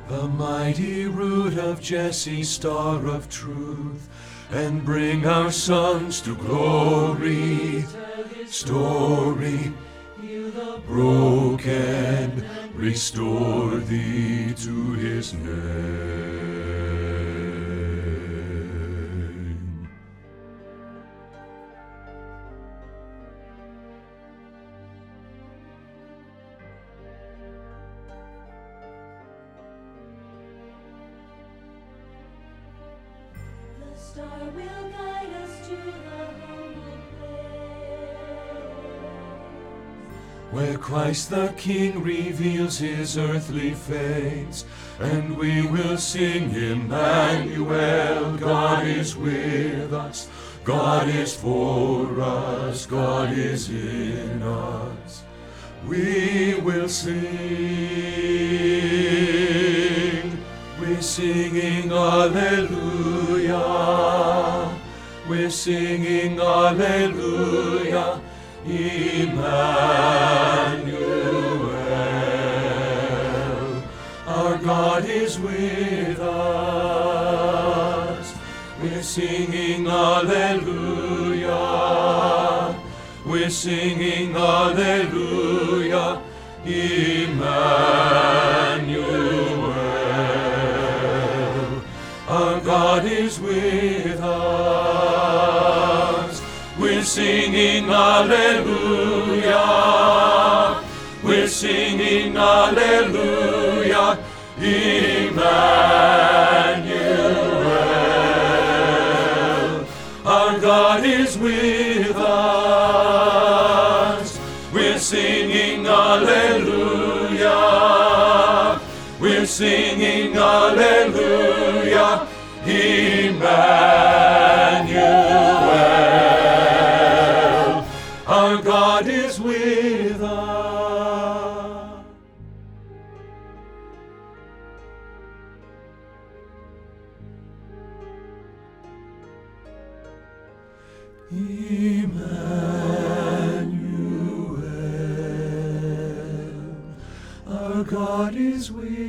the mighty root of Jesse, star of truth, and bring our sons to glory. Story, heal the broken, restore thee to his name. The star will guide us to the humble place, Where Christ the King reveals his earthly face, and we will sing Emmanuel. God is with us, God is for us, God is in us. We will sing, we're singing Alleluia, we're singing Alleluia, Emmanuel. Our God is with us. We're singing Alleluia, we're singing Alleluia, Emmanuel. Our God is with us. We're singing Alleluia, we're singing Alleluia, Emmanuel. Our God is with us. We're singing Alleluia, we're singing Alleluia, Emmanuel. Our God is with us. Emmanuel. Our God is with us.